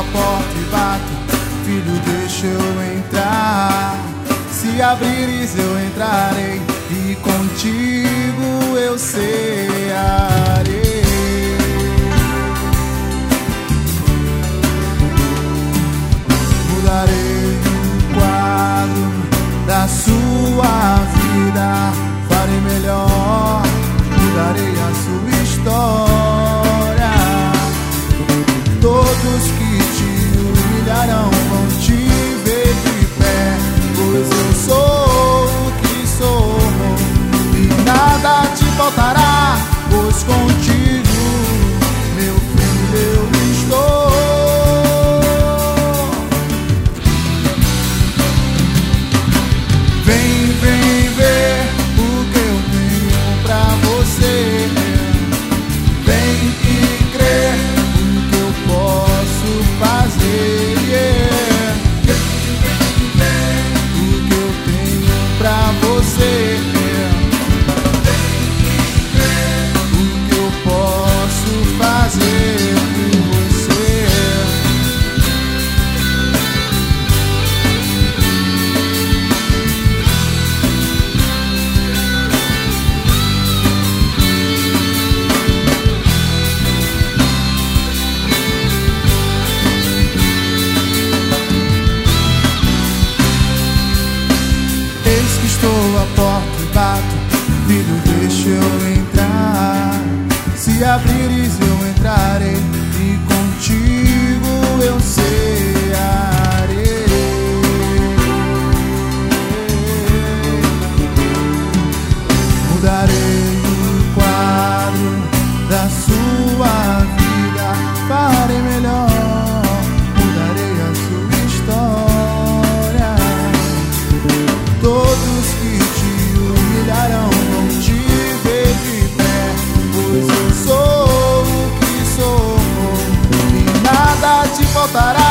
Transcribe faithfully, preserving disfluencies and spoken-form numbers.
a porta e bato, filho, deixa eu entrar. Se abrires eu entrarei e contigo eu cearei. Mudarei o quadro da sua vida, farei melhor, mudarei a sua história. Todos que te humilharão vão te ver de pé, pois eu sou o que sou e nada te faltará, pois contigo, meu filho, eu estou. Vem, vem ver o que eu tenho pra você. Vem e crer o que eu posso fazer. Yeah. Vem, vem ver o que eu tenho pra você. Vem e crer o que eu posso fazer por você. Eis que estou à porta e bato, filho, deixa eu entrar. Se abrires eu entrarei e contigo eu cearei. Mudarei o quadro da sua vida, farei melhor, mudarei a sua história. Todos que te humilharão vão te ver de pé, pois eu sou o que sou e nada te faltará.